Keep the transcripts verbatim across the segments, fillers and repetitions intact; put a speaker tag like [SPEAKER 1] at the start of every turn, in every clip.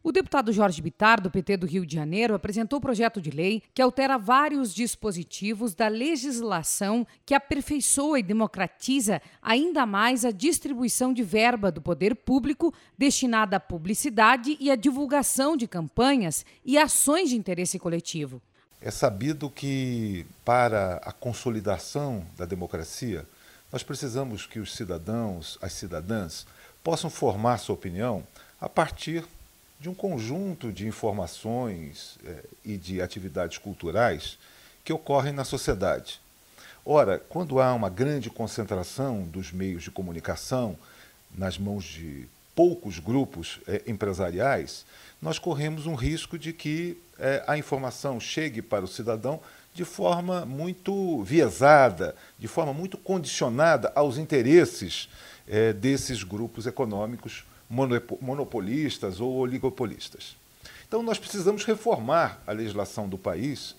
[SPEAKER 1] O deputado Jorge Bittar, do P T do Rio de Janeiro, apresentou o projeto de lei que altera vários dispositivos da legislação que aperfeiçoa e democratiza ainda mais a distribuição de verba do poder público destinada à publicidade e à divulgação de campanhas e ações de interesse coletivo.
[SPEAKER 2] É sabido que, para a consolidação da democracia, nós precisamos que os cidadãos, as cidadãs, possam formar sua opinião a partir de um conjunto de informações eh, e de atividades culturais que ocorrem na sociedade. Ora, quando há uma grande concentração dos meios de comunicação nas mãos de poucos grupos eh, empresariais, nós corremos um risco de que eh, a informação chegue para o cidadão de forma muito viesada, de forma muito condicionada aos interesses eh, desses grupos econômicos monopolistas ou oligopolistas. Então, nós precisamos reformar a legislação do país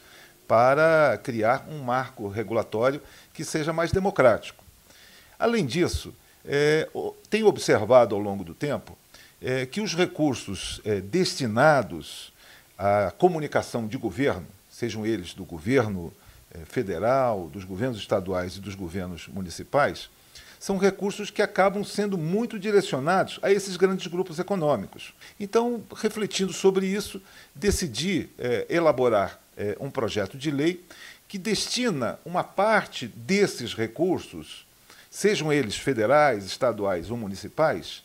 [SPEAKER 2] para criar um marco regulatório que seja mais democrático. Além disso, é, tenho observado ao longo do tempo é, que os recursos é, destinados à comunicação de governo, sejam eles do governo é, federal, dos governos estaduais e dos governos municipais, são recursos que acabam sendo muito direcionados a esses grandes grupos econômicos. Então, refletindo sobre isso, decidi é, elaborar é, um projeto de lei que destina uma parte desses recursos, sejam eles federais, estaduais ou municipais,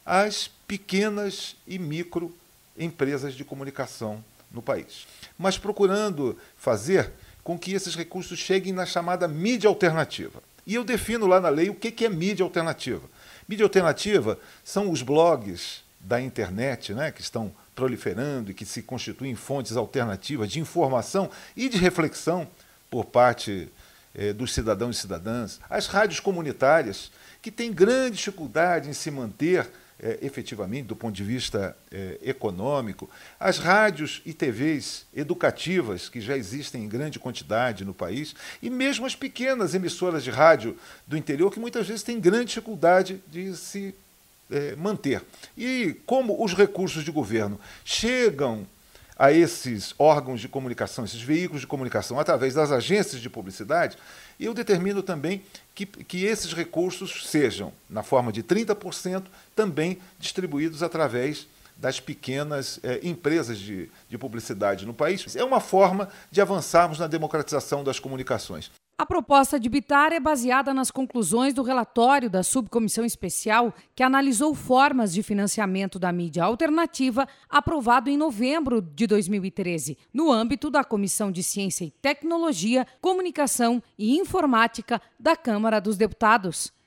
[SPEAKER 2] às pequenas e micro empresas de comunicação no país. Mas procurando fazer com que esses recursos cheguem na chamada mídia alternativa. E eu defino lá na lei o que é mídia alternativa. Mídia alternativa são os blogs da internet, né, que estão proliferando e que se constituem fontes alternativas de informação e de reflexão por parte eh, dos cidadãos e cidadãs. As rádios comunitárias, que têm grande dificuldade em se manter É, efetivamente, do ponto de vista é, econômico, as rádios e T Vs educativas, que já existem em grande quantidade no país, e mesmo as pequenas emissoras de rádio do interior, que muitas vezes têm grande dificuldade de se é, manter. E como os recursos de governo chegam a esses órgãos de comunicação, esses veículos de comunicação, através das agências de publicidade, eu determino também que, que esses recursos sejam, na forma de trinta por cento, também distribuídos através das pequenas eh, empresas de, de publicidade no país. É uma forma de avançarmos na democratização das comunicações.
[SPEAKER 1] A proposta de Bittar é baseada nas conclusões do relatório da Subcomissão Especial que analisou formas de financiamento da mídia alternativa, aprovado em novembro de dois mil e treze, no âmbito da Comissão de Ciência e Tecnologia, Comunicação e Informática da Câmara dos Deputados.